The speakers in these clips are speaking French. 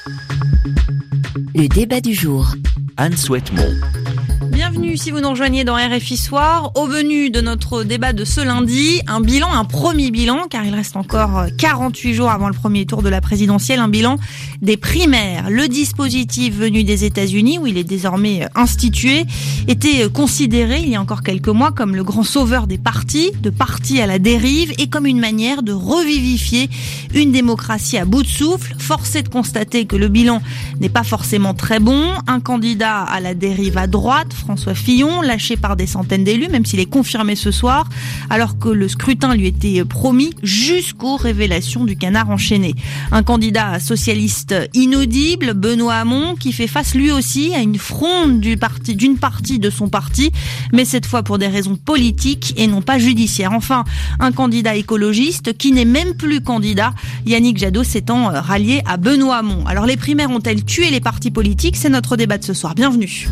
Le débat du jour. Anne Souhaitemont. Bienvenue si vous nous rejoignez dans RFI Soir. Au menu de notre débat de ce lundi, un premier bilan, car il reste encore 48 jours avant le premier tour de la présidentielle, un bilan des primaires. Le dispositif venu des États-Unis, où il est désormais institué, était considéré il y a encore quelques mois comme le grand sauveur des partis, de partis à la dérive, et comme une manière de revivifier une démocratie à bout de souffle. Force est de constater que le bilan n'est pas forcément très bon. Un candidat à la dérive à droite, François Fillon, lâché par des centaines d'élus, même s'il est confirmé ce soir, alors que le scrutin lui était promis jusqu'aux révélations du canard enchaîné. Un candidat socialiste inaudible, Benoît Hamon, qui fait face lui aussi à une fronde d'une partie de son parti, mais cette fois pour des raisons politiques et non pas judiciaires. Enfin, un candidat écologiste qui n'est même plus candidat, Yannick Jadot s'étant rallié à Benoît Hamon. Alors les primaires ont-elles tué les partis politiques ? C'est notre débat de ce soir. Bienvenue.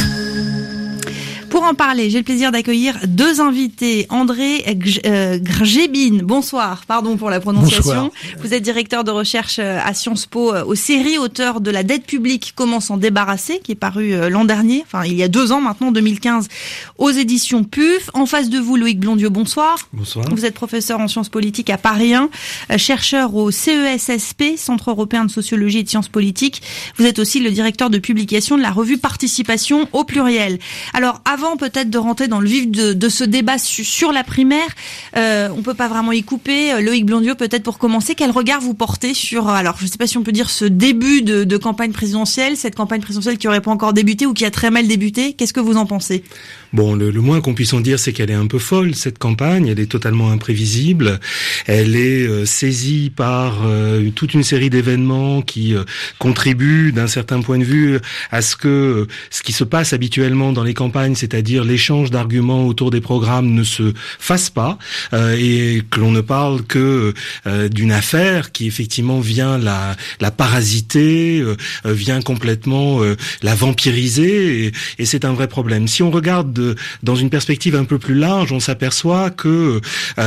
Pour en parler, j'ai le plaisir d'accueillir deux invités. André Grjebin, bonsoir, pardon pour la prononciation. Bonsoir. Vous êtes directeur de recherche à Sciences Po aux séries, auteur de La dette publique, comment s'en débarrasser, qui est paru l'an dernier, enfin il y a 2 ans maintenant, 2015, aux éditions PUF. En face de vous, Loïc Blondiau, bonsoir. Bonsoir. Vous êtes professeur en sciences politiques à Paris 1, chercheur au CESSP, Centre européen de sociologie et de sciences politiques. Vous êtes aussi le directeur de publication de la revue Participation au pluriel. Alors, avant peut-être de rentrer dans le vif de ce débat sur la primaire, on peut pas vraiment y couper. Loïc Blondiau, peut-être pour commencer, quel regard vous portez sur, alors je sais pas si on peut dire ce début de campagne présidentielle, cette campagne présidentielle qui aurait pas encore débuté ou qui a très mal débuté. Qu'est-ce que vous en pensez ? Bon, le moins qu'on puisse en dire, c'est qu'elle est un peu folle, cette campagne. Elle est totalement imprévisible. Elle est saisie par toute une série d'événements qui contribuent, d'un certain point de vue, à ce qui se passe habituellement dans les campagnes, c'est-à-dire l'échange d'arguments autour des programmes, ne se fasse pas, et que l'on ne parle que d'une affaire qui effectivement vient la parasiter, vient complètement la vampiriser, et c'est un vrai problème. Si on regarde dans une perspective un peu plus large, on s'aperçoit que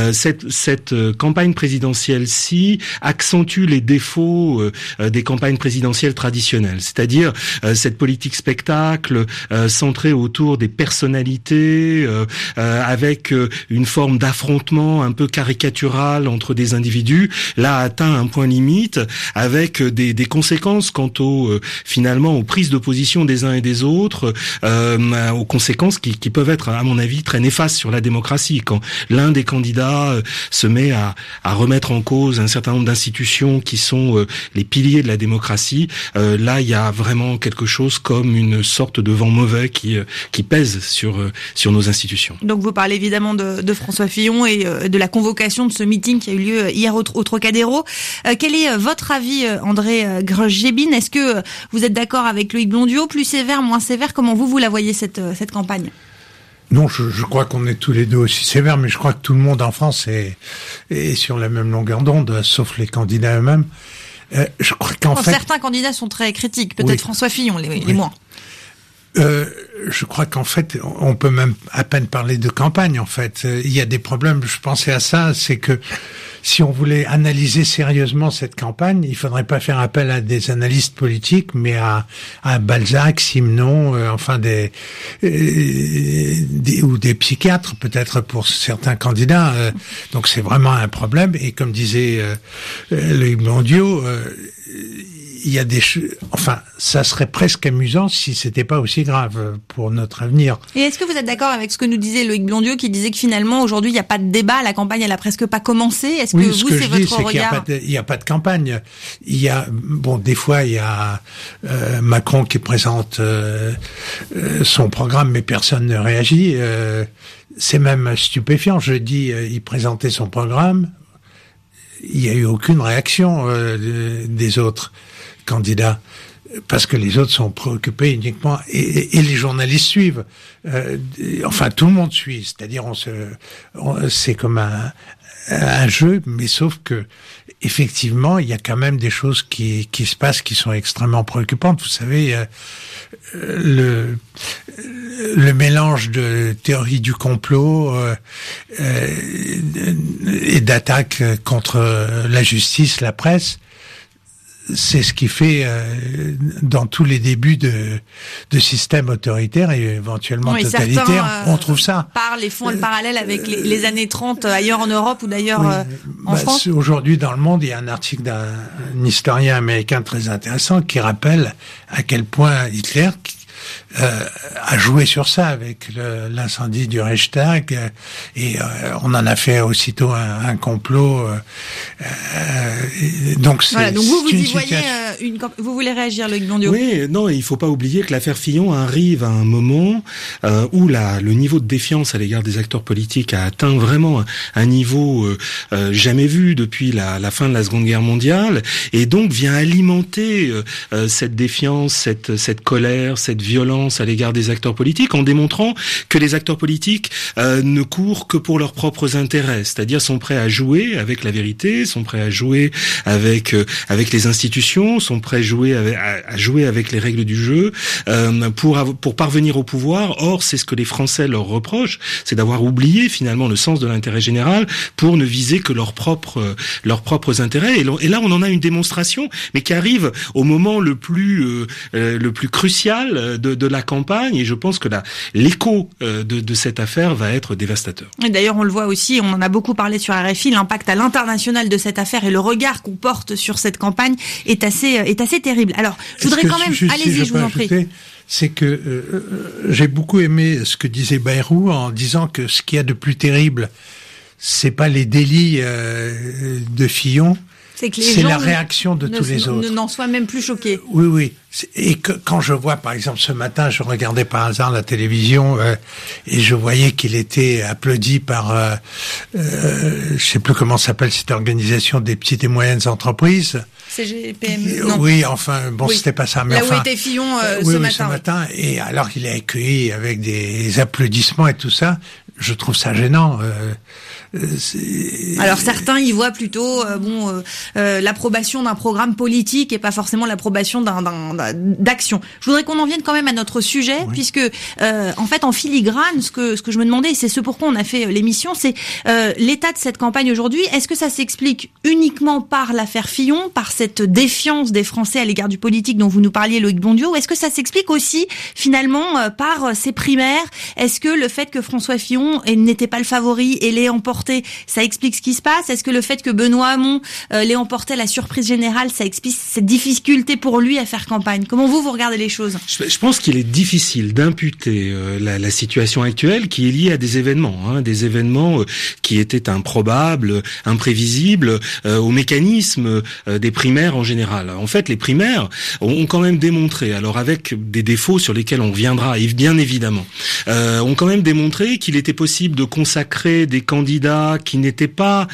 cette campagne présidentielle-ci accentue les défauts des campagnes présidentielles traditionnelles, c'est-à-dire cette politique spectacle centrée autour des personnalités, avec une forme d'affrontement un peu caricatural entre des individus, là atteint un point limite, avec des conséquences quant finalement aux prises de position des uns et des autres, aux conséquences qui peuvent être, à mon avis, très néfastes sur la démocratie. Quand l'un des candidats se met à remettre en cause un certain nombre d'institutions qui sont les piliers de la démocratie, là, il y a vraiment quelque chose comme une sorte de vent mauvais qui pèse sur nos institutions. Donc vous parlez évidemment de François Fillon et de la convocation de ce meeting qui a eu lieu hier au Trocadéro. Quel est votre avis, André Grjebin ? Est-ce que vous êtes d'accord avec Loïc Blondiau ? Plus sévère, moins sévère ? Comment vous la voyez cette campagne ? Non, je crois qu'on est tous les deux aussi sévères, mais je crois que tout le monde en France est sur la même longueur d'onde, sauf les candidats eux-mêmes. Je crois qu'en fait... Certains candidats sont très critiques, peut-être oui. François Fillon, les moins. Je crois qu'en fait, on peut même à peine parler de campagne, en fait. Il y a des problèmes, je pensais à ça, c'est que si on voulait analyser sérieusement cette campagne, il faudrait pas faire appel à des analystes politiques, mais à Balzac, Simenon, ou des psychiatres, peut-être pour certains candidats. Donc c'est vraiment un problème, et comme disait Loïc Blondiau, il y a ça serait presque amusant si c'était pas aussi grave pour notre avenir. Et est-ce que vous êtes d'accord avec ce que nous disait Loïc Blondieu, qui disait que finalement aujourd'hui il n'y a pas de débat, la campagne elle a presque pas commencé? Est-ce que vous, c'est votre regard? Il n'y a pas de campagne. Il y a, des fois il y a Macron qui présente son programme, mais personne ne réagit. C'est même stupéfiant. Jeudi, il présentait son programme. Il n'y a eu aucune réaction des autres candidats, parce que les autres sont préoccupés uniquement, et les journalistes suivent. Tout le monde suit, c'est-à-dire c'est comme un jeu, mais sauf que effectivement, il y a quand même des choses qui se passent qui sont extrêmement préoccupantes. Vous savez, le mélange de théorie du complot et d'attaques contre la justice, la presse, c'est ce qui fait dans tous les débuts de systèmes autoritaires et éventuellement totalitaires. Certains, on trouve ça. Font le parallèle avec les années 30 ailleurs en Europe ou d'ailleurs en France. Aujourd'hui, dans le monde, il y a un article d'un historien américain très intéressant qui rappelle à quel point Hitler a joué sur ça avec l'incendie du Reichstag et on en a fait aussitôt un complot. Donc voilà, donc vous y voyez vous voulez réagir, Loïc Blondiau? Oui, non, il faut pas oublier que l'affaire Fillon arrive à un moment où le niveau de défiance à l'égard des acteurs politiques a atteint vraiment un niveau jamais vu depuis la fin de la Seconde Guerre mondiale, et donc vient alimenter cette défiance, cette colère, cette violence à l'égard des acteurs politiques, en démontrant que les acteurs politiques ne courent que pour leurs propres intérêts, c'est-à-dire sont prêts à jouer avec la vérité, sont prêts à jouer avec les institutions, sont prêts à jouer avec les règles du jeu pour parvenir au pouvoir. Or, c'est ce que les Français leur reprochent, c'est d'avoir oublié finalement le sens de l'intérêt général pour ne viser que leurs propres intérêts. Et là, on en a une démonstration, mais qui arrive au moment le plus crucial de la campagne, et je pense que l'écho de cette affaire va être dévastateur. Et d'ailleurs, on le voit aussi, on en a beaucoup parlé sur RFI, l'impact à l'international de cette affaire et le regard qu'on porte sur cette campagne est assez terrible. Alors, je voudrais quand même... Allez-y, je vous en prie. C'est que j'ai beaucoup aimé ce que disait Bayrou en disant que ce qu'il y a de plus terrible, c'est pas les délits de Fillon, c'est la réaction de tous les autres. N'en soient même plus choqués. Oui. Et quand je vois, par exemple, ce matin, je regardais par hasard la télévision et je voyais qu'il était applaudi par, je sais plus comment s'appelle cette organisation des petites et moyennes entreprises. CGPM. Non. Oui, enfin, bon, c'était pas ça. Mais là enfin, où était Fillon ce matin. Ce matin. Et alors qu'il est accueilli avec des applaudissements et tout ça, je trouve ça gênant. Alors certains y voient plutôt l'approbation d'un programme politique et pas forcément l'approbation d'action. Je voudrais qu'on en vienne quand même à notre sujet, oui. Puisque en fait en filigrane, ce que je me demandais, et c'est ce pourquoi on a fait l'émission, c'est l'état de cette campagne aujourd'hui. Est-ce que ça s'explique uniquement par l'affaire Fillon, par cette défiance des Français à l'égard du politique dont vous nous parliez, Loïc Blondiau, ou est-ce que ça s'explique aussi finalement par ces primaires? Est-ce que le fait que François Fillon n'était pas le favori et l'ait emporté, ça explique ce qui se passe? Est-ce que le fait que Benoît Hamon l'ait emporté à la surprise générale, ça explique cette difficulté pour lui à faire campagne? Comment vous regardez les choses? Je pense qu'il est difficile d'imputer la situation actuelle qui est liée à des événements qui étaient improbables, imprévisibles, au mécanisme des primaires en général. En fait, les primaires ont quand même démontré, alors avec des défauts sur lesquels on reviendra, bien évidemment, ont quand même démontré qu'il était possible de consacrer des candidats qui n'étaient pas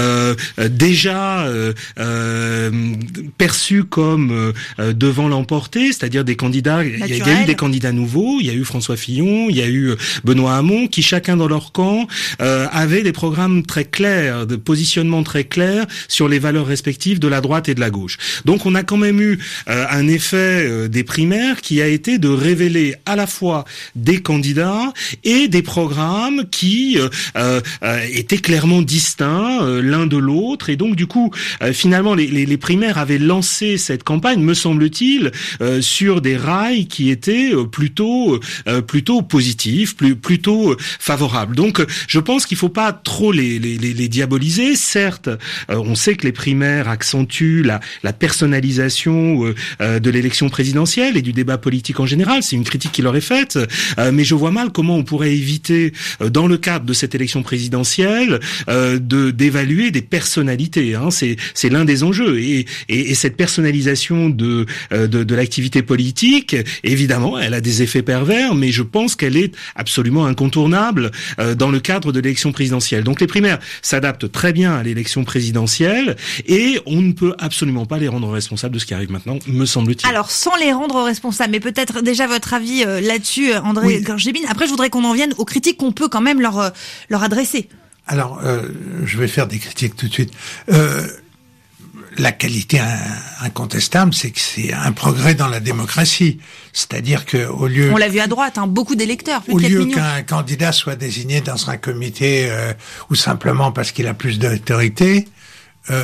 déjà perçus comme devant l'emporter, c'est-à-dire des candidats. Il y a eu des candidats nouveaux. Il y a eu François Fillon, il y a eu Benoît Hamon, qui chacun dans leur camp avaient des programmes très clairs, de positionnement très clairs sur les valeurs respectives de la droite et de la gauche. Donc on a quand même eu un effet des primaires qui a été de révéler à la fois des candidats et des programmes qui étaient clairement distincts l'un de l'autre, et donc du coup finalement les primaires avaient lancé cette campagne, me semble-t-il, sur des rails qui étaient plutôt positifs, plutôt favorables. Donc je pense qu'il faut pas trop les diaboliser. Certes, on sait que les primaires accentuent la personnalisation de l'élection présidentielle et du débat politique en général, c'est une critique qui leur est faite, mais je vois mal comment on pourrait éviter dans le cadre de cette élection présidentielle d'évaluer des personnalités. C'est l'un des enjeux, et cette personnalisation de l'activité politique, évidemment, elle a des effets pervers, mais je pense qu'elle est absolument incontournable dans le cadre de l'élection présidentielle. Donc les primaires s'adaptent très bien à l'élection présidentielle, et on ne peut absolument pas les rendre responsables de ce qui arrive maintenant, me semble-t-il. Alors, sans les rendre responsables, mais peut-être déjà votre avis là-dessus, André Gorgébine. Après, je voudrais qu'on en vienne aux critiques qu'on peut quand même leur adresser. Alors, je vais faire des critiques tout de suite. La qualité incontestable, c'est que c'est un progrès dans la démocratie. C'est-à-dire que au lieu... On l'a vu à droite, beaucoup d'électeurs. Au lieu qu'un candidat soit désigné dans un comité ou simplement parce qu'il a plus d'autorité,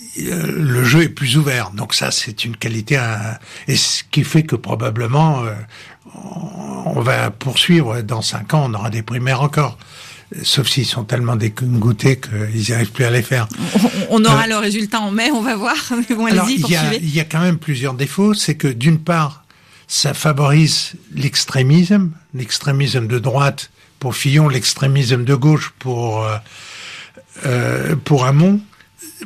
le jeu est plus ouvert. Donc ça, c'est une qualité, et ce qui fait que probablement on va poursuivre. Dans 5 ans, on aura des primaires encore. Sauf s'ils sont tellement dégoûtés qu'ils n'y arrivent plus à les faire. On aura le résultat en mai, on va voir. Bon, allez-y, poursuivez. Il y a quand même plusieurs défauts. C'est que d'une part, ça favorise l'extrémisme de droite pour Fillon, l'extrémisme de gauche pour Hamon. Pourquoi ?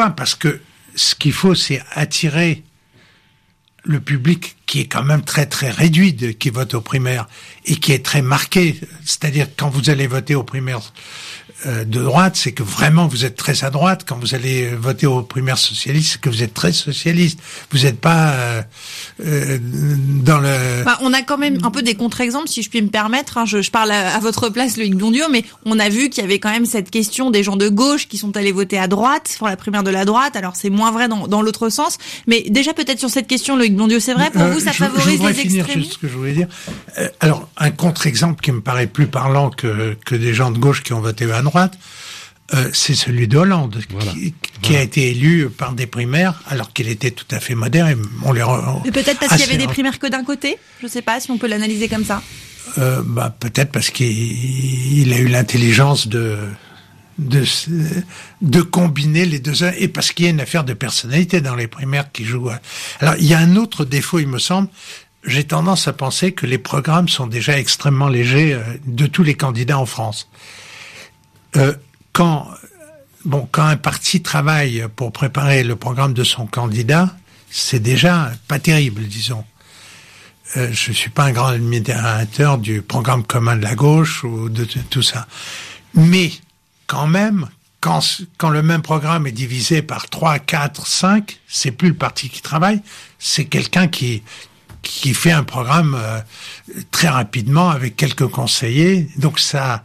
Parce que ce qu'il faut, c'est attirer le public qui est quand même très très réduit qui vote aux primaires et qui est très marqué. C'est-à-dire quand vous allez voter aux primaires de droite, c'est que vraiment vous êtes très à droite. Quand vous allez voter aux primaires socialistes, c'est que vous êtes très socialiste. Vous n'êtes pas dans le... On a quand même un peu des contre-exemples, si je puis me permettre. Hein. Je parle à votre place, Loïc Blondiot, mais on a vu qu'il y avait quand même cette question des gens de gauche qui sont allés voter à droite, pour la primaire de la droite. Alors c'est moins vrai dans l'autre sens. Mais déjà peut-être sur cette question, Loïc Blondiot, c'est vrai, pour vous, ça favorise les extrémistes. Je voudrais finir juste ce que je voulais dire. Alors, un contre-exemple qui me paraît plus parlant que des gens de gauche qui ont voté à droite, c'est celui de Hollande, qui a été élu par des primaires, alors qu'il était tout à fait moderne. Et peut-être parce qu'il y avait des primaires que d'un côté. Je ne sais pas si on peut l'analyser comme ça. Peut-être parce qu'il a eu l'intelligence de combiner les deux, et parce qu'il y a une affaire de personnalité dans les primaires qui jouent. Alors, il y a un autre défaut, il me semble. J'ai tendance à penser que les programmes sont déjà extrêmement légers de tous les candidats en France. Quand un parti travaille pour préparer le programme de son candidat, c'est déjà pas terrible, disons. Je suis pas un grand admirateur du programme commun de la gauche ou de tout ça. Mais, quand même, quand le même programme est divisé par 3, 4, 5, c'est plus le parti qui travaille, c'est quelqu'un qui fait un programme très rapidement avec quelques conseillers. Donc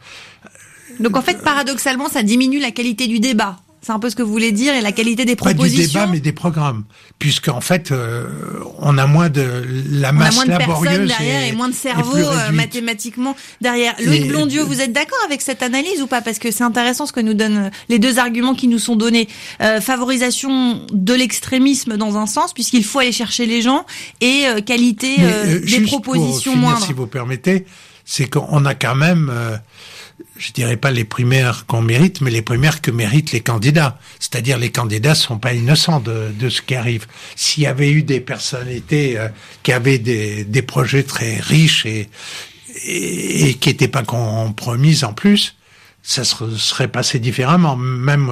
en fait, paradoxalement, ça diminue la qualité du débat. C'est un peu ce que vous voulez dire, et la qualité des propositions. Pas du débat, mais des programmes. Puisqu'en fait, on a moins de la masse laborieuse. On a moins de personnes derrière et moins de cerveaux mathématiquement derrière. Loïc Blondiot, vous êtes d'accord avec cette analyse ou pas ? Parce que c'est intéressant ce que nous donnent les deux arguments qui nous sont donnés. Favorisation de l'extrémisme dans un sens, puisqu'il faut aller chercher les gens, et qualité des propositions moindres. Si vous permettez, c'est qu'on a quand même... je dirais pas les primaires qu'on mérite, mais les primaires que méritent les candidats. C'est-à-dire les candidats sont pas innocents de ce qui arrive. S'il y avait eu des personnalités qui avaient des projets très riches et qui étaient pas compromises en plus, ça serait passé différemment, même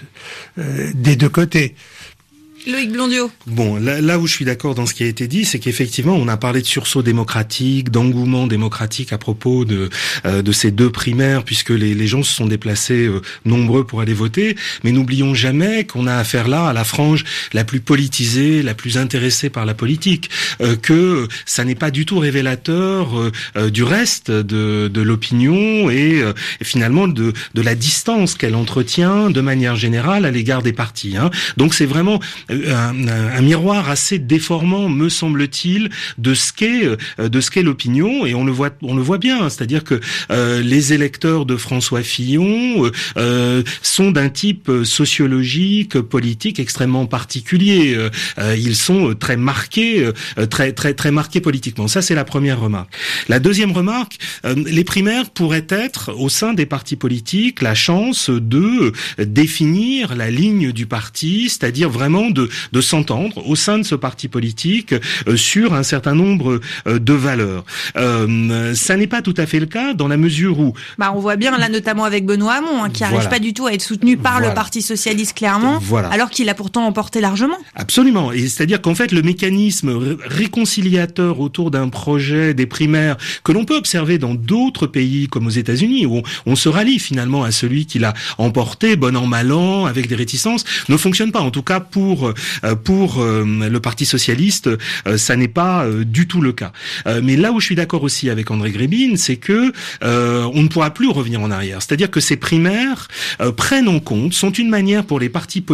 des deux côtés. Loïc Blondiot. Bon, là où je suis d'accord dans ce qui a été dit, c'est qu'effectivement, on a parlé de sursaut démocratique, d'engouement démocratique à propos de ces deux primaires, puisque les gens se sont déplacés nombreux pour aller voter. Mais n'oublions jamais qu'on a affaire là à la frange la plus politisée, la plus intéressée par la politique, que ça n'est pas du tout révélateur du reste de l'opinion et finalement de la distance qu'elle entretient de manière générale à l'égard des partis. Donc c'est vraiment un miroir assez déformant, me semble-t-il, de ce qu'est l'opinion, et on le voit bien, c'est-à-dire que les électeurs de François Fillon sont d'un type sociologique, politique extrêmement particulier. Ils sont très marqués, très marqués politiquement. Ça, c'est la première remarque. La deuxième remarque, les primaires pourraient être, au sein des partis politiques, la chance de définir la ligne du parti, c'est-à-dire vraiment de s'entendre au sein de ce parti politique sur un certain nombre de valeurs. Ça n'est pas tout à fait le cas dans la mesure où... on voit bien là notamment avec Benoît Hamon qui n'arrive pas du tout à être soutenu par le Parti socialiste clairement, alors qu'il a pourtant emporté largement. Absolument, et c'est-à-dire qu'en fait le mécanisme réconciliateur autour d'un projet des primaires que l'on peut observer dans d'autres pays comme aux États-Unis où on se rallie finalement à celui qui l'a emporté, bon an mal an, avec des réticences, ne fonctionne pas. En tout cas pour le Parti socialiste, ça n'est pas du tout le cas. Mais là où je suis d'accord aussi avec André Grébine, c'est que on ne pourra plus revenir en arrière. C'est-à-dire que ces primaires prennent en compte, sont une manière pour les partis politiques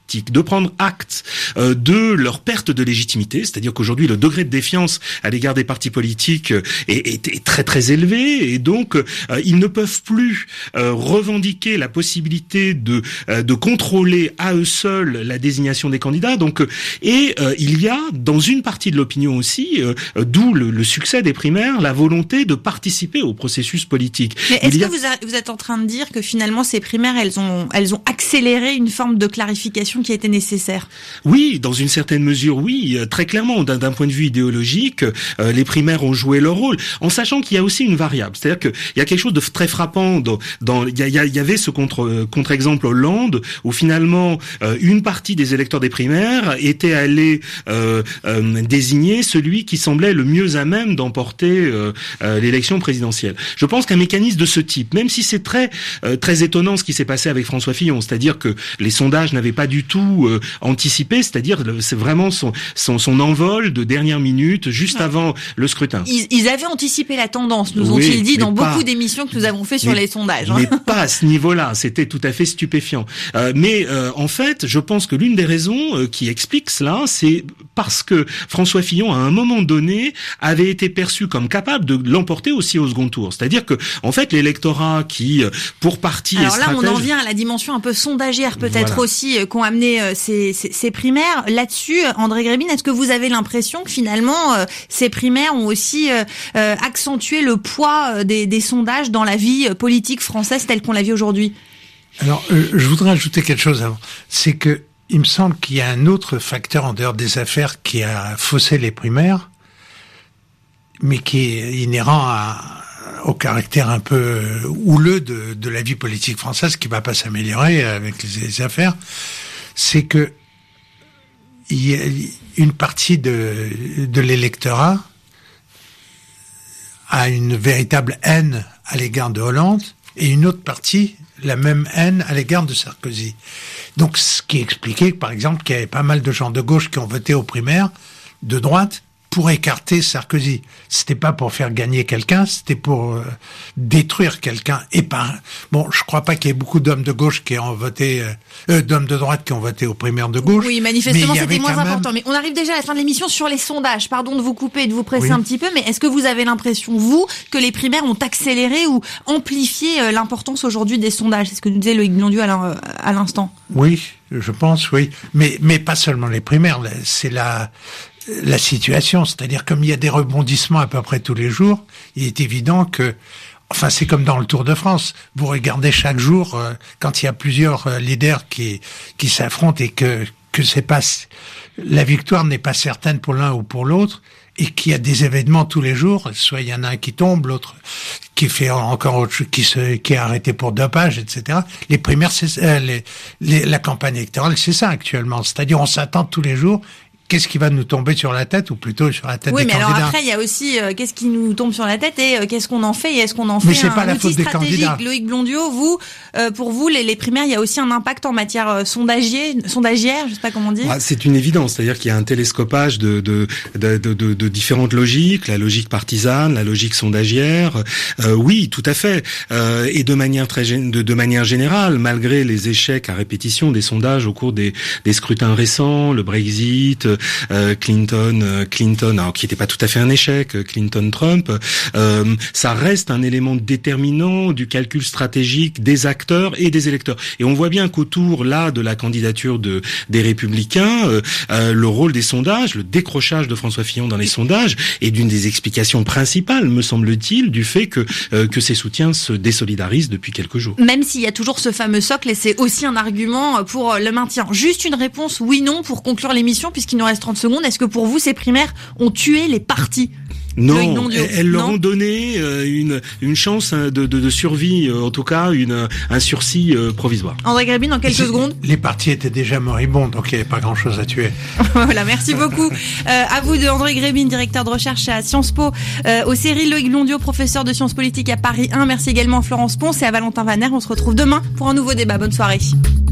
de prendre acte de leur perte de légitimité, c'est-à-dire qu'aujourd'hui le degré de défiance à l'égard des partis politiques est très très élevé, et donc ils ne peuvent plus revendiquer la possibilité de contrôler à eux seuls la désignation des candidats. Donc il y a dans une partie de l'opinion aussi, d'où le succès des primaires, la volonté de participer au processus politique. Mais est-ce que vous êtes en train de dire que finalement ces primaires elles ont accéléré une forme de clarification qui était nécessaire? Oui, dans une certaine mesure, oui, très clairement. D'un point de vue idéologique, les primaires ont joué leur rôle, en sachant qu'il y a aussi une variable. C'est-à-dire qu'il y a quelque chose de très frappant il y avait ce contre-exemple Hollande, où finalement une partie des électeurs des primaires était allé désigner celui qui semblait le mieux à même d'emporter l'élection présidentielle. Je pense qu'un mécanisme de ce type, même si c'est très étonnant ce qui s'est passé avec François Fillon, c'est-à-dire que les sondages n'avaient pas du tout anticipé, c'est-à-dire c'est vraiment son envol de dernière minute, juste avant le scrutin. Ils avaient anticipé la tendance, nous ont-ils dit dans beaucoup d'émissions que nous avons fait sur les sondages. Mais pas à ce niveau-là, c'était tout à fait stupéfiant. Mais en fait, je pense que l'une des raisons qui explique cela, c'est parce que François Fillon, à un moment donné, avait été perçu comme capable de l'emporter aussi au second tour. C'est-à-dire que, en fait, l'électorat qui, pour partie, alors là, on en vient à la dimension un peu sondagière, peut-être aussi, qu'ont amené ces primaires. Là-dessus, André Grébine, est-ce que vous avez l'impression que finalement, ces primaires ont aussi accentué le poids des sondages dans la vie politique française telle qu'on la vit aujourd'hui? Alors, je voudrais ajouter quelque chose avant. C'est que il me semble qu'il y a un autre facteur en dehors des affaires qui a faussé les primaires, mais qui est inhérent au caractère un peu houleux de la vie politique française, qui va pas s'améliorer avec les affaires. C'est que il y a une partie de l'électorat a une véritable haine à l'égard de Hollande, et une autre partie la même haine à l'égard de Sarkozy. Donc, ce qui expliquait, par exemple, qu'il y avait pas mal de gens de gauche qui ont voté aux primaires de droite pour écarter Sarkozy. C'était pas pour faire gagner quelqu'un, c'était pour détruire quelqu'un. Et bon, je crois pas qu'il y ait beaucoup d'hommes de gauche qui ont voté, d'hommes de droite qui ont voté aux primaires de gauche. Oui, manifestement, c'était moins important. Mais on arrive déjà à la fin de l'émission sur les sondages. Pardon de vous couper et de vous presser un petit peu, mais est-ce que vous avez l'impression, vous, que les primaires ont accéléré ou amplifié l'importance aujourd'hui des sondages? C'est ce que nous disait Loïc Blondieu à l'instant. Oui, je pense, oui. Mais pas seulement les primaires, c'est la situation, c'est-à-dire comme il y a des rebondissements à peu près tous les jours, il est évident que, enfin c'est comme dans le Tour de France, vous regardez chaque jour quand il y a plusieurs leaders qui s'affrontent et que c'est pas, la victoire n'est pas certaine pour l'un ou pour l'autre, et qu'il y a des événements tous les jours, soit il y en a un qui tombe, l'autre qui fait encore autre chose, qui est arrêté pour dopage, etc. Les primaires, la campagne électorale, c'est ça actuellement, c'est-à-dire on s'attend tous les jours. Qu'est-ce qui va nous tomber sur la tête, ou plutôt sur la tête des candidats? Oui, mais alors après, il y a aussi qu'est-ce qui nous tombe sur la tête et qu'est-ce qu'on en fait, et est-ce qu'on en fait un outil stratégique? Loïc Blondieu, pour vous, les primaires, il y a aussi un impact en matière sondagière, je sais pas comment dire. C'est une évidence, c'est-à-dire qu'il y a un télescopage de différentes logiques, la logique partisane, la logique sondagière. Oui, tout à fait. Et de manière générale, malgré les échecs à répétition des sondages au cours des scrutins récents, le Brexit, Clinton, alors qui n'était pas tout à fait un échec, Clinton-Trump, ça reste un élément déterminant du calcul stratégique des acteurs et des électeurs. Et on voit bien qu'autour là de la candidature des Républicains, le rôle des sondages, le décrochage de François Fillon dans les sondages est d'une des explications principales, me semble-t-il, du fait que ses soutiens se désolidarisent depuis quelques jours. Même s'il y a toujours ce fameux socle, et c'est aussi un argument pour le maintien. Juste une réponse oui/non pour conclure l'émission, puisqu'il nous reste 30 secondes. Est-ce que pour vous, ces primaires ont tué les partis? Non, elles leur ont donné une chance de survie, en tout cas un sursis provisoire. André Grébine, en quelques secondes. Les partis étaient déjà moribonds, donc il n'y avait pas grand-chose à tuer. Voilà, merci beaucoup. À vous de André Grébine, directeur de recherche à Sciences Po, au Cyril Loïc Blondieu, professeur de sciences politiques à Paris 1. Merci également à Florence Ponce et à Valentin Vaner. On se retrouve demain pour un nouveau débat. Bonne soirée.